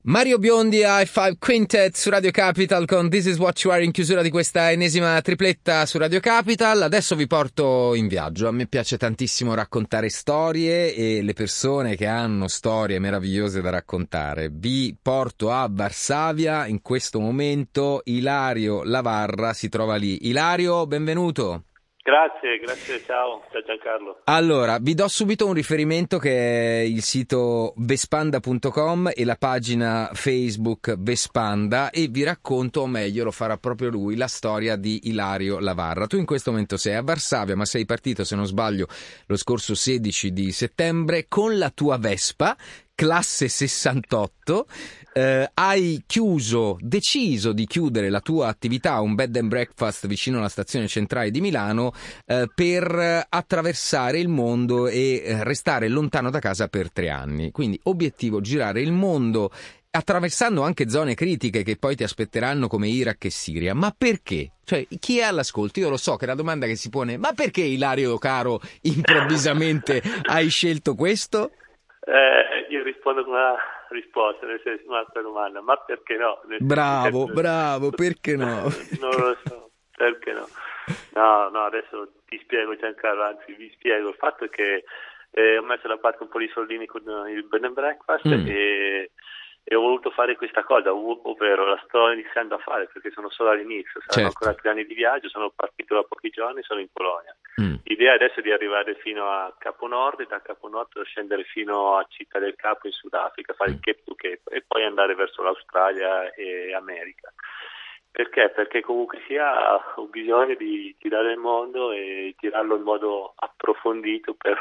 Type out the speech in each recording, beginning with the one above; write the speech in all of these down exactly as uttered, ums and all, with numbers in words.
Mario Biondi a Five Quintet su Radio Capital con This Is What You Are in chiusura di questa ennesima tripletta su Radio Capital. Adesso vi porto in viaggio. A me piace tantissimo raccontare storie e le persone che hanno storie meravigliose da raccontare. Vi porto a Varsavia in questo momento. Ilario Lavarra si trova lì. Ilario, benvenuto. Grazie, grazie, ciao, ciao Giancarlo. Allora, vi do subito un riferimento che è il sito vespanda punto com e la pagina Facebook Vespanda e vi racconto, o meglio lo farà proprio lui, la storia di Ilario Lavarra. Tu in questo momento sei a Varsavia, ma sei partito, se non sbaglio, lo scorso sedici di settembre con la tua Vespa, classe sessantotto. Eh, hai chiuso, deciso di chiudere la tua attività, un bed and breakfast vicino alla stazione centrale di Milano, eh, per attraversare il mondo e restare lontano da casa per tre anni. Quindi obiettivo girare il mondo, attraversando anche zone critiche che poi ti aspetteranno come Iraq e Siria. Ma perché? Cioè, chi è all'ascolto? Io lo so che è la domanda che si pone, ma perché, Ilario caro, improvvisamente hai scelto questo? Eh, io rispondo con una risposta, nel senso un'altra domanda, ma perché no? Nel Bravo, senso, bravo, perché no? Non lo so, perché no? No, no, adesso ti spiego Giancarlo, anzi vi spiego. Il fatto è che eh, ho messo da parte un po' di soldini con il bed and breakfast mm. e, e ho voluto fare questa cosa, ovvero la sto iniziando a fare perché sono solo all'inizio, saranno certo. ancora tre anni di viaggio, sono partito da pochi giorni, sono in Polonia. Mm. L'idea adesso è di arrivare fino a Capo Nord e da Capo Nord scendere fino a Città del Capo in Sudafrica, fare mm. il Cape to Cape e poi andare verso l'Australia e America. Perché? Perché comunque sia ho bisogno di girare il mondo e girarlo in modo approfondito per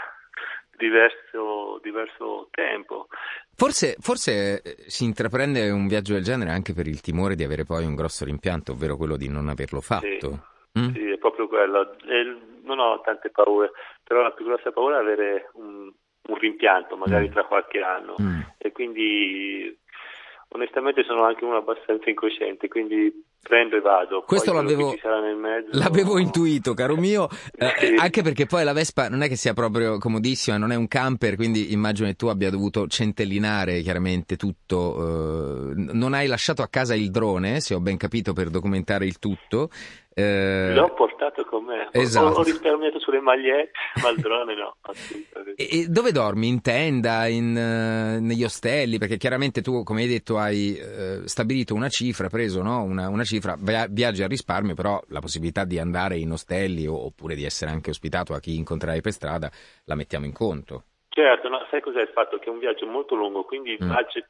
diverso, diverso tempo. Forse, forse si intraprende un viaggio del genere anche per il timore di avere poi un grosso rimpianto, ovvero quello di non averlo fatto. Sì, mm? sì, è proprio quello. E non ho tante paure, però la più grossa paura è avere un, un rimpianto, magari mm. tra qualche anno. Mm. E quindi onestamente sono anche uno abbastanza incosciente, quindi prendo e vado. Questo poi l'avevo, che ci sarà nel mezzo, l'avevo intuito, caro mio, eh, sì. anche perché poi la Vespa non è che sia proprio comodissima, non è un camper, quindi immagino che tu abbia dovuto centellinare chiaramente tutto. Eh, non hai lasciato a casa il drone, se ho ben capito, per documentare il tutto. Eh, L'ho portato con me, esatto. ho, ho risparmiato sulle magliette, ma il drone no. E, e dove dormi? In tenda, in, uh, negli ostelli? Perché chiaramente tu, come hai detto, hai uh, stabilito una cifra, preso no? una, una cifra, via- viaggi a risparmio, però la possibilità di andare in ostelli o, oppure di essere anche ospitato a chi incontrerai per strada la mettiamo in conto. Certo, no, sai cos'è il fatto? Che è un viaggio molto lungo, quindi il mm. budget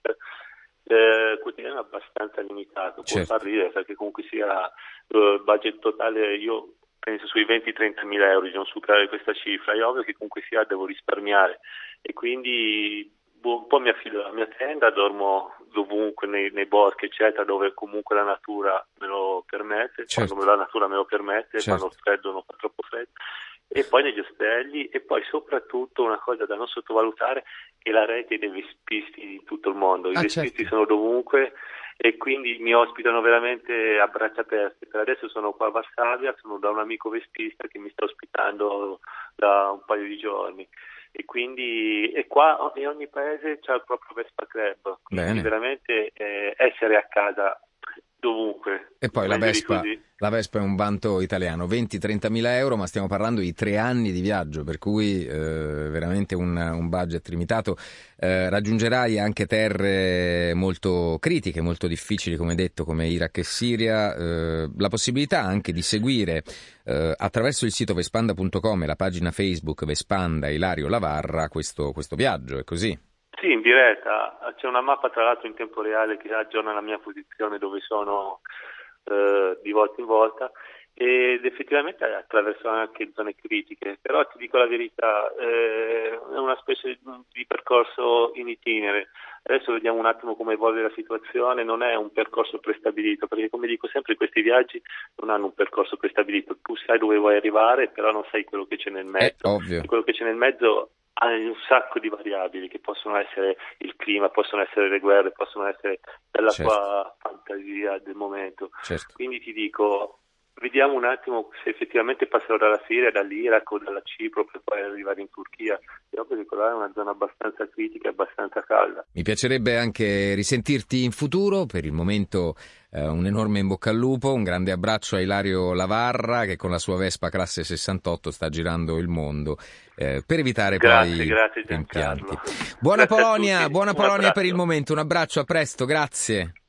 Eh, quotidiano è abbastanza limitato, può certo. far ridere perché comunque sia il uh, budget totale, io penso sui venti trenta mila euro di non superare questa cifra. È ovvio che comunque sia devo risparmiare e quindi boh, un po' mi affido alla mia tenda, dormo dovunque nei, nei boschi eccetera, dove comunque la natura me lo permette, certo. quando la natura me lo permette, certo. quando freddo non fa troppo freddo, e poi negli ostelli, e poi soprattutto una cosa da non sottovalutare è la rete dei vespisti in tutto il mondo. I ah, vespisti certo. sono dovunque e quindi mi ospitano veramente a braccia aperte. Per adesso sono qua a Varsavia, sono da un amico vespista che mi sta ospitando da un paio di giorni e quindi e qua in ogni paese c'è il proprio Vespa Club, quindi Bene. veramente eh, essere a casa dovunque. E poi la Vespa, la Vespa è un vanto italiano, venti trenta mila euro, ma stiamo parlando di tre anni di viaggio, per cui eh, veramente un, un budget limitato. Eh, raggiungerai anche terre molto critiche, molto difficili, come detto, come Iraq e Siria. Eh, la possibilità anche di seguire eh, attraverso il sito vespanda punto com e la pagina Facebook Vespanda Ilario Lavarra questo, questo viaggio, è così? Sì, in diretta, c'è una mappa tra l'altro in tempo reale che aggiorna la mia posizione dove sono eh, di volta in volta ed effettivamente attraverso anche zone critiche, però ti dico la verità, eh, è una specie di percorso in itinere. Adesso vediamo un attimo come evolve la situazione, non è un percorso prestabilito, perché come dico sempre questi viaggi non hanno un percorso prestabilito, tu sai dove vuoi arrivare però non sai quello che c'è nel mezzo, è ovvio. E quello che c'è nel mezzo hai un sacco di variabili che possono essere il clima, possono essere le guerre, possono essere della certo. tua fantasia del momento. Certo. Quindi ti dico, vediamo un attimo se effettivamente passerò dalla Siria, dall'Iraq o dalla Cipro per poi arrivare in Turchia. Però per ricordare è una zona abbastanza critica e abbastanza calda. Mi piacerebbe anche risentirti in futuro. Per il momento eh, un enorme in bocca al lupo, un grande abbraccio a Ilario Lavarra che con la sua Vespa classe sessantotto sta girando il mondo eh, per evitare grazie, poi grazie, impianti. Giancarlo. Buona Grazie Polonia, buona un Polonia abbraccio. per il momento, un abbraccio, a presto, grazie.